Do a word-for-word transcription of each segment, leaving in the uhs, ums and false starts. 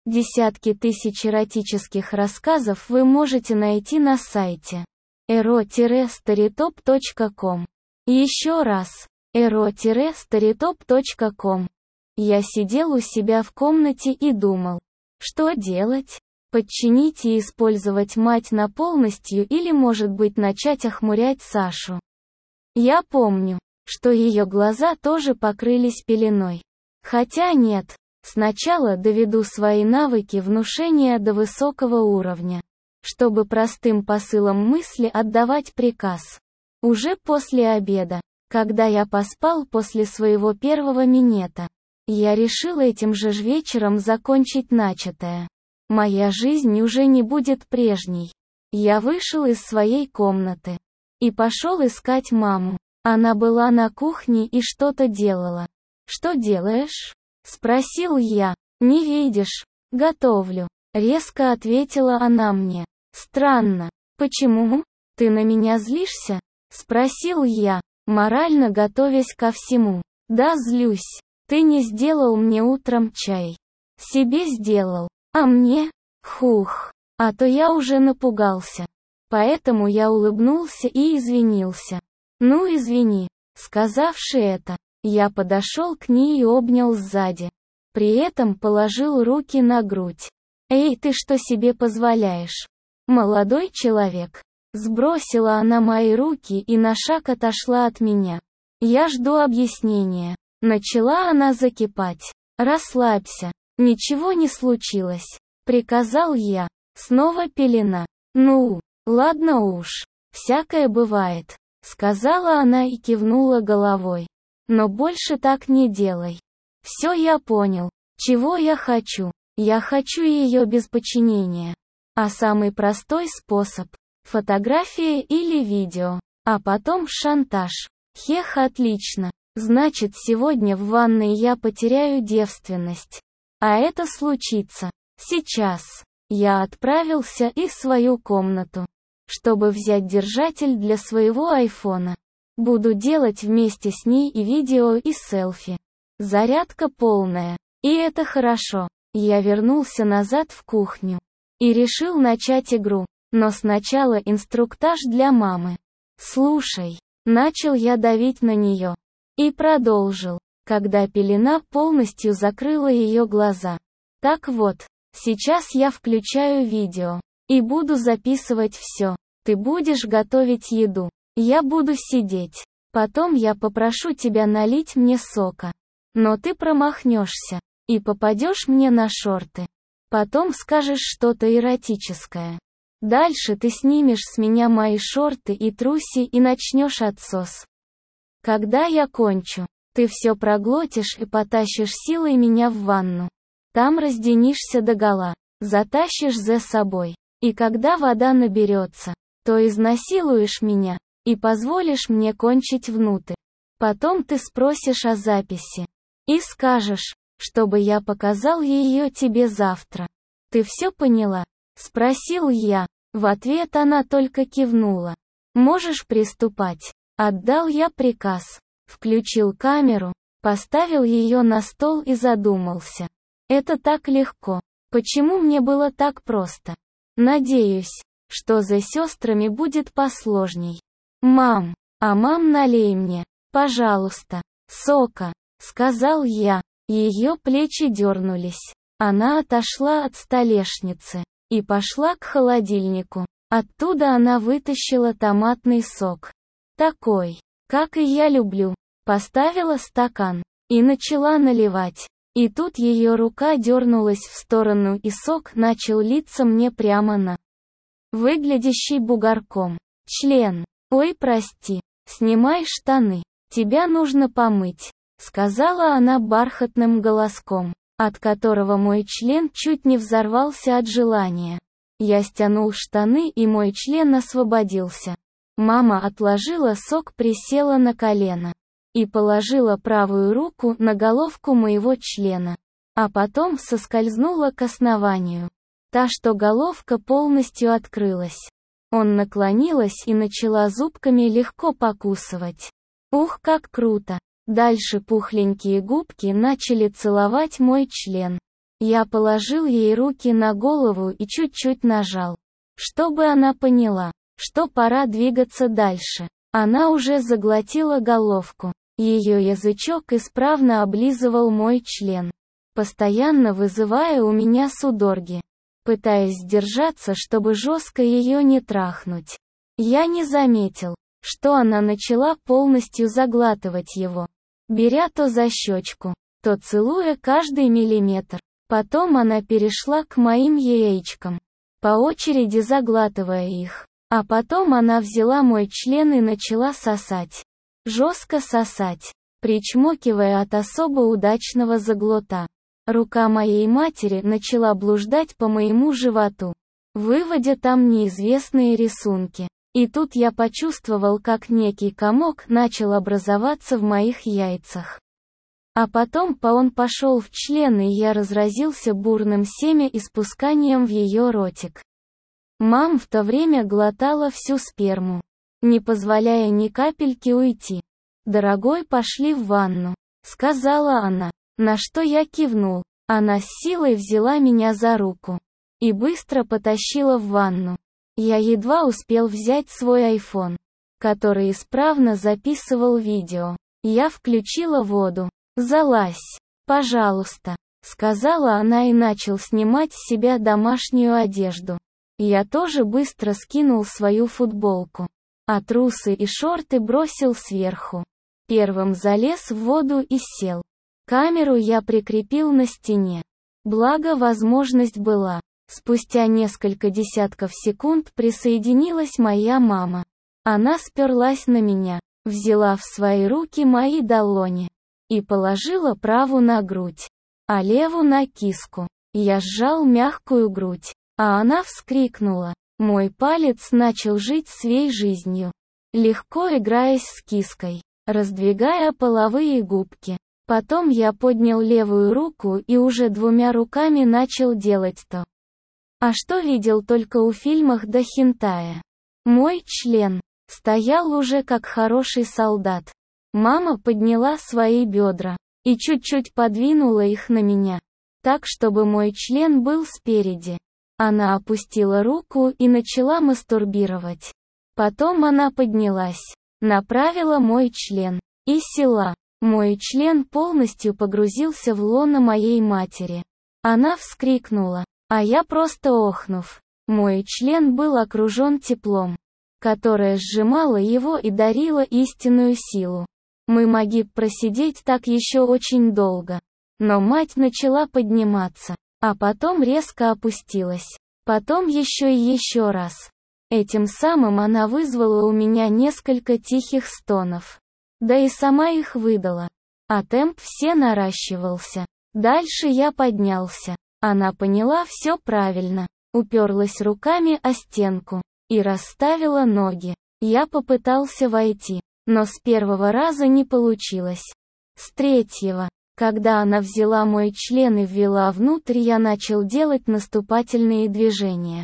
Десятки тысяч эротических рассказов вы можете найти на сайте эро старитоп точка ком. Еще раз, эро старитоп точка ком. Я сидел у себя в комнате и думал, что делать? Подчинить и использовать мать на полностью или, может быть, начать охмурять Сашу. Я помню, что ее глаза тоже покрылись пеленой. Хотя нет, сначала доведу свои навыки внушения до высокого уровня, чтобы простым посылом мысли отдавать приказ. Уже после обеда, когда я поспал после своего первого минета, я решил этим же вечером закончить начатое. Моя жизнь уже не будет прежней. Я вышел из своей комнаты и пошел искать маму. Она была на кухне и что-то делала. «Что делаешь?» — спросил я. «Не видишь? Готовлю», — резко ответила она мне. «Странно. Почему? Ты на меня злишься?» — спросил я, морально готовясь ко всему. «Да, злюсь. Ты не сделал мне утром чай. Себе сделал. А мне? Хух. А то я уже напугался. Поэтому я улыбнулся и извинился. Ну извини». Сказавши это, я подошел к ней и обнял сзади. При этом положил руки на грудь. «Эй, ты что себе позволяешь? Молодой человек?» Сбросила она мои руки и на шаг отошла от меня. «Я жду объяснения». Начала она закипать. «Расслабься. Ничего не случилось», — приказал я. Снова пелена. «Ну, ладно уж. Всякое бывает», — сказала она и кивнула головой. «Но больше так не делай. Все, я понял. Чего я хочу? Я хочу ее без подчинения. А самый простой способ — фотография или видео. А потом шантаж. Хех, отлично. Значит, сегодня в ванной я потеряю девственность. А это случится. Сейчас». Я отправился и в свою комнату, чтобы взять держатель для своего айфона. Буду делать вместе с ней и видео, и селфи. Зарядка полная. И это хорошо. Я вернулся назад в кухню и решил начать игру. Но сначала инструктаж для мамы. «Слушай», — начал я давить на нее. И продолжил, когда пелена полностью закрыла ее глаза. «Так вот, сейчас я включаю видео и буду записывать все. Ты будешь готовить еду. Я буду сидеть. Потом я попрошу тебя налить мне сока. Но ты промахнешься и попадешь мне на шорты. Потом скажешь что-то эротическое. Дальше ты снимешь с меня мои шорты и труси и начнешь отсос. Когда я кончу, ты все проглотишь и потащишь силой меня в ванну. Там разденишься догола, затащишь за собой. И когда вода наберется, то изнасилуешь меня и позволишь мне кончить внутрь. Потом ты спросишь о записи и скажешь, чтобы я показал ее тебе завтра. Ты все поняла?» — спросил я. В ответ она только кивнула. «Можешь приступать». Отдал я приказ. Включил камеру, поставил ее на стол и задумался. Это так легко. Почему мне было так просто? Надеюсь, что за сестрами будет посложней. «Мам, а мам, налей мне, пожалуйста, сока», — сказал я. Ее плечи дернулись. Она отошла от столешницы и пошла к холодильнику. Оттуда она вытащила томатный сок. Такой, как и я люблю. Поставила стакан и начала наливать. И тут ее рука дернулась в сторону, и сок начал литься мне прямо на выглядящий бугорком член. «Ой, прости, снимай штаны, тебя нужно помыть», — сказала она бархатным голоском, от которого мой член чуть не взорвался от желания. Я стянул штаны, и мой член освободился. Мама отложила сок, присела на колено и положила правую руку на головку моего члена, а потом соскользнула к основанию. Та, что головка полностью открылась. Он наклонилась и начала зубками легко покусывать. Ух, как круто! Дальше пухленькие губки начали целовать мой член. Я положил ей руки на голову и чуть-чуть нажал, чтобы она поняла, что пора двигаться дальше. Она уже заглотила головку. Ее язычок исправно облизывал мой член, постоянно вызывая у меня судороги, пытаясь сдержаться, чтобы жестко ее не трахнуть. Я не заметил, что она начала полностью заглатывать его, беря то за щечку, то целуя каждый миллиметр. Потом она перешла к моим яичкам, по очереди заглатывая их. А потом она взяла мой член и начала сосать. Жестко сосать, причмокивая от особо удачного заглота. Рука моей матери начала блуждать по моему животу, выводя там неизвестные рисунки. И тут я почувствовал, как некий комок начал образоваться в моих яйцах. А потом по он пошел в член, и я разразился бурным семяиспусканием в ее ротик. Мам в то время глотала всю сперму, не позволяя ни капельки уйти. «Дорогой, пошли в ванну», — сказала она, на что я кивнул. Она с силой взяла меня за руку и быстро потащила в ванну. Я едва успел взять свой айфон, который исправно записывал видео. Я включила воду. «Залазь, пожалуйста», — сказала она и начал снимать с себя домашнюю одежду. Я тоже быстро скинул свою футболку, а трусы и шорты бросил сверху. Первым залез в воду и сел. Камеру я прикрепил на стене. Благо возможность была. Спустя несколько десятков секунд присоединилась моя мама. Она сперлась на меня, взяла в свои руки мои долони и положила праву на грудь, а левую на киску. Я сжал мягкую грудь, а она вскрикнула. Мой палец начал жить своей жизнью, легко играясь с киской, раздвигая половые губки. Потом я поднял левую руку и уже двумя руками начал делать то, а что видел только у фильмах до хентая. Мой член стоял уже как хороший солдат. Мама подняла свои бедра и чуть-чуть подвинула их на меня, так чтобы мой член был спереди. Она опустила руку и начала мастурбировать. Потом она поднялась, направила мой член и села. Мой член полностью погрузился в лоно моей матери. Она вскрикнула, а я просто охнув. Мой член был окружен теплом, которое сжимало его и дарило истинную силу. Мы могли просидеть так еще очень долго. Но мать начала подниматься, а потом резко опустилась. Потом еще и еще раз. Этим самым она вызвала у меня несколько тихих стонов. Да и сама их выдала. А темп все наращивался. Дальше я поднялся. Она поняла все правильно. Уперлась руками о стенку и расставила ноги. Я попытался войти, но с первого раза не получилось. С третьего, когда она взяла мой член и ввела внутрь, я начал делать наступательные движения.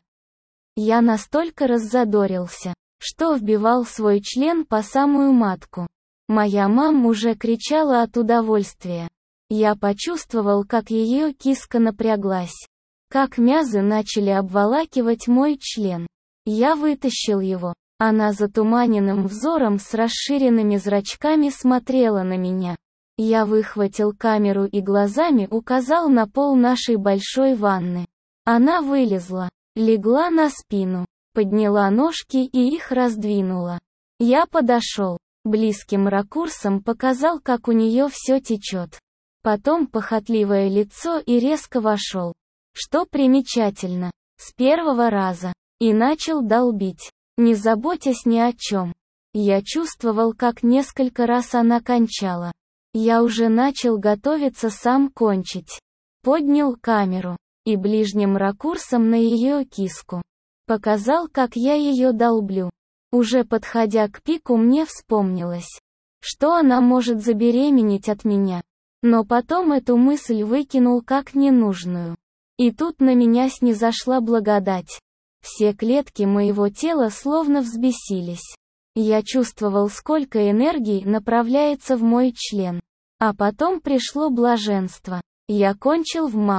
Я настолько раззадорился, что вбивал свой член по самую матку. Моя мама уже кричала от удовольствия. Я почувствовал, как ее киска напряглась, как мязы начали обволакивать мой член. Я вытащил его. Она затуманенным взором с расширенными зрачками смотрела на меня. Я выхватил камеру и глазами указал на пол нашей большой ванны. Она вылезла, легла на спину, подняла ножки и их раздвинула. Я подошел, близким ракурсом показал, как у нее все течет. Потом похотливое лицо и резко вошел. Что примечательно, с первого раза. И начал долбить, не заботясь ни о чем. Я чувствовал, как несколько раз она кончала. Я уже начал готовиться сам кончить. Поднял камеру и ближним ракурсом на ее киску показал, как я ее долблю. Уже подходя к пику, мне вспомнилось, что она может забеременеть от меня. Но потом эту мысль выкинул как ненужную. И тут на меня снизошла благодать. Все клетки моего тела словно взбесились. Я чувствовал, сколько энергии направляется в мой член. А потом пришло блаженство. Я кончил в маму.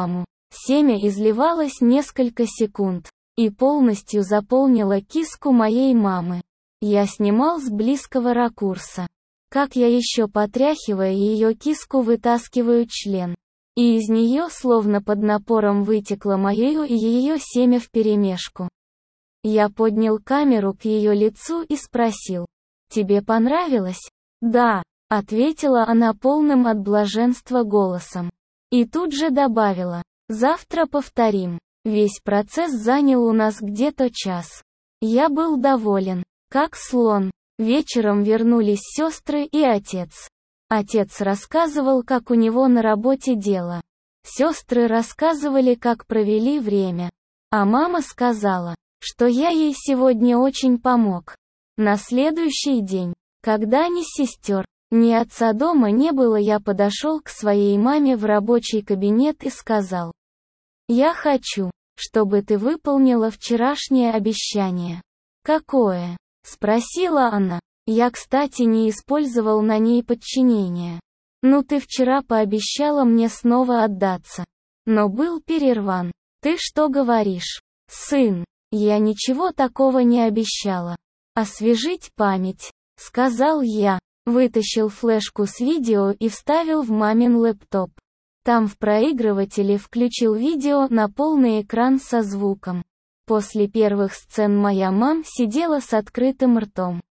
Семя изливалось несколько секунд и полностью заполнило киску моей мамы. Я снимал с близкого ракурса, как я еще потряхивая ее киску вытаскиваю член. И из нее словно под напором вытекло мое и ее семя вперемешку. Я поднял камеру к ее лицу и спросил: «Тебе понравилось?» «Да», — ответила она полным от блаженства голосом. И тут же добавила: «Завтра повторим». Весь процесс занял у нас где-то час. Я был доволен, как слон. Вечером вернулись сестры и отец. Отец рассказывал, как у него на работе дело. Сестры рассказывали, как провели время. А мама сказала, что я ей сегодня очень помог. На следующий день, когда ни сестер, ни отца дома не было, я подошел к своей маме в рабочий кабинет и сказал: «Я хочу, чтобы ты выполнила вчерашнее обещание». «Какое?» — спросила она. Я, кстати, не использовал на ней подчинение. «Ну, ты вчера пообещала мне снова отдаться, но был перерван». «Ты что говоришь, сын? Я ничего такого не обещала». «Освежить память», — сказал я, вытащил флешку с видео и вставил в мамин лэптоп. Там в проигрывателе включил видео на полный экран со звуком. После первых сцен моя мам сидела с открытым ртом.